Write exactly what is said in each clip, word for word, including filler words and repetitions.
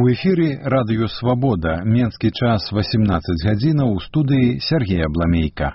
У эфіры радыё «Свабода», менскі час васемнаццаць гадзінаў, у студыі Сергей Абламейка.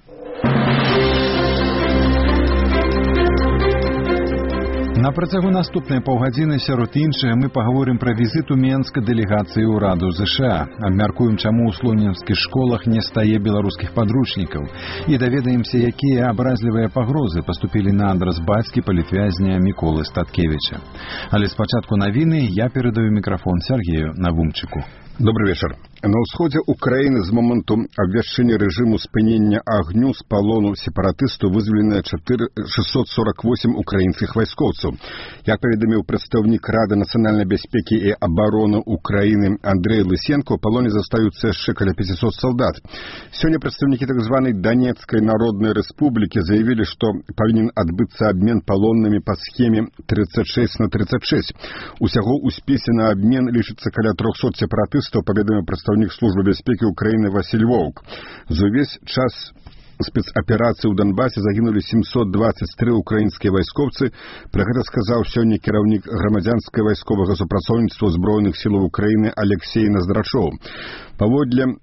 На працягу наступнай паўгадзіны сярод іншага мы паговорым пра візіт у Менск дэлегацыі ўраду ЗША, абмяркуем, чаму ў слонімскіх школах не стае беларускіх падручнікаў і даведаемся, якія абразлівыя пагрозы паступілі на адрас бацькі палітвязня Міколы Статкевіча. Але спачатку навіны я перадаю мікрафон Сергею Навумчыку. Добрый вечер. На ўсходзе Украіны з моманту абвяшчэння рэжыму спынення агню з палону сепаратыстаў вызваленыя шэсцьсот сорок восемь украінскіх вайскоўцаў. Як паведаміў прадстаўнік Рады нацыянальнай бяспекі і абароны Украіны Андрей Лысенко, у палоне застаюцца яшчэ каля пяцісот салдат. Сёння прадстаўнікі так званай Донецкай народнай рэспублікі заявілі, што павінен адбыцца абмен палоннымі па схеме тридцать шесть на тридцать шесть. Усяго ў спісе на абмен лічыцца каля трохсот сепаратыстаў, паведаміў прадстаўнік Службы бяспекі Украіны Васіль Воўк. За ўвесь час спецаперацыі ў Донбасе загінулі сямсот дваццаць тры украінскія вайскоўцы. Пра гэта сказаў сёння кіраўнік грамадзянскага вайсковага супрацоўніцтва збройных сілаў Украіны Алексей Наздрачоў. Паводле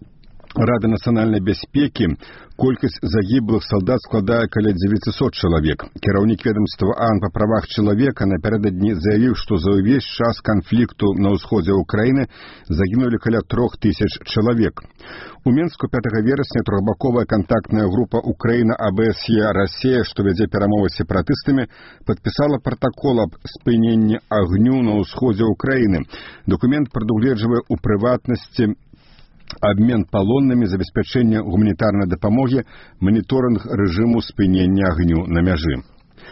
Рады нацыянальнай бяспекі колькасць загіблых салдат складае каля дзевяцісот чалавек. Кіраўнік ведомства ААН па правах чалавека напярэдадні заявіў, што за ўвесь час канфлікту на ўсходзе Украіны загінулі каля трох тысяч чалавек. У Менску пятага верасня трохбаковая кантактная група Украіна АБСЕ Расія, што вядзе перамовы з сепаратыстамі, падпісала пратакол аб спыненні агню на ўсходзе Украіны. Дакумент прадугледжвае ў прыватнасці абмен палоннымі, забеспячэнне гуманітарнай дапамогі, маніторынг рэжыму спынення агню на мяжы.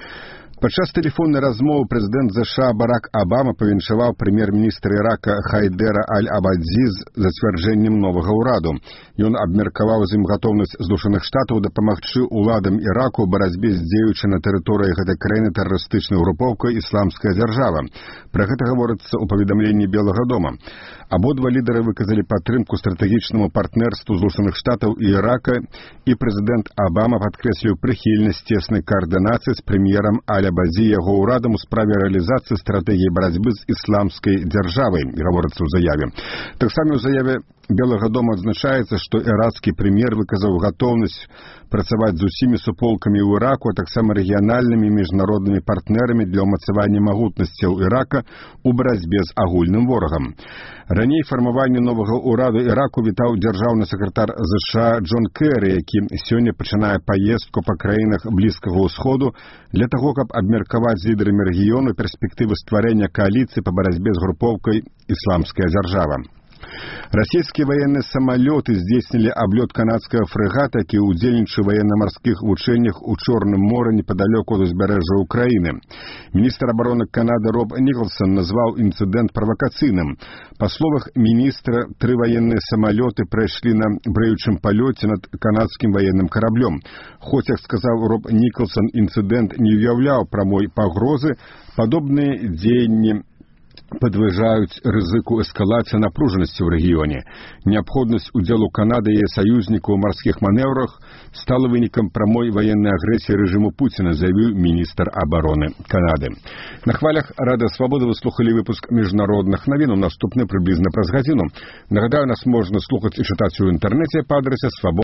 Падчас тэлефоннай размовы прэзідэнт ЗША Барак Абама павіншаваў прэм'ер-міністра Ірака Хайдэра Аль-Абадзі з зацвярджэннем новага ўраду. Ён абмеркаваў з ім гатоўнасць Злучаных Штатаў дапамагчы ўладам Іраку ў барацьбе з дзеючай на тэрыторыі гэтай краіны тэрарыстычнай групоўкай «Ісламская дзяржава». Пра гэта гаворыцца ў паведамленні Белага дома. Абодва лідары выказалі падтрымку стратэгічнаму партнерству Злучаных Штатаў і Ірака, і прэзідэнт Абама падкрэсліў прыхільнасць цеснай каардынацыі з прэм'ерам Аль-Абадзі яго ўрадам у справе рэалізацыі стратэгіі барацьбы з ісламскай дзяржавай, гаворыцца ў заяве. Таксама ў заяве Белага дома адзначаецца, што ірацкі прэм'ер выказаў гатоўнасць працаваць з усімі суполкамі ў Іраку, а таксама рэгіянальнымі міжнароднымі партнерамі для ўмацавання магутнасцяў Ірака ў барацьбе з агульным ворагам. Раней фармаванне новага ўраду Іраку вітаў дзяржаўны сакратар ЗША Джон Кэры, які сёння пачынае паездку па краінах Блізкага ўсходу для таго, каб абмеркаваць з лідарамі рэгіёну перспектывы стварэння кааліцыі па барацьбе з групоўкай «Ісламская дзяржава». Расійскія военныя самалёты здзейснілі аблёт канадскага фрэгата, які ўдзельнічае ў военно-марскіх вучэннях у Чорным моры непадалёку ад узбярэжжа Украіны. Міністр абароны Канады Роб Нікалсон назваў інцыдэнт правакацыйным. Па словах міністра, тры военныя самалёты прайшлі на брэючым палёце над канадскім военным караблём. Хоць, як сказаў Роб Нікалсон, інцыдэнт не ўяўляў прамой пагрозы, падобныя дзеянні падважаюць рызыку эскалацыі напружанасці ў рэгіёне. Неабходнасць удзелу Канады і яе саюзнікаў у марскіх манеўрах стала вынікам прамой ваеннай агрэсіі рэжыму Пуціна, заявіў міністр абароны Канады. На хвалях Радыё Свабода вы слухалі выпуск міжнародных навін, наступны прыблізна праз гадзіну. Нагадаю, нас можна слухаць і чытаць у інтэрнэце па адрасе свабода.